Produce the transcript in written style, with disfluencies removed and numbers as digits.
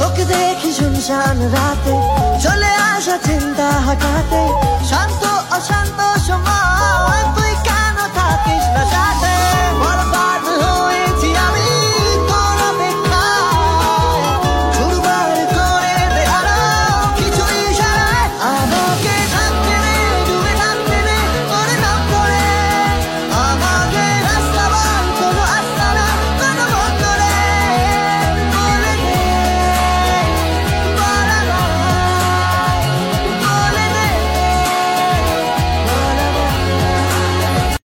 তোকে দেখি শুনশান রাতে, চলে আসা চিন্তা হাঁটাতে, শান্ত অশান্ত সময়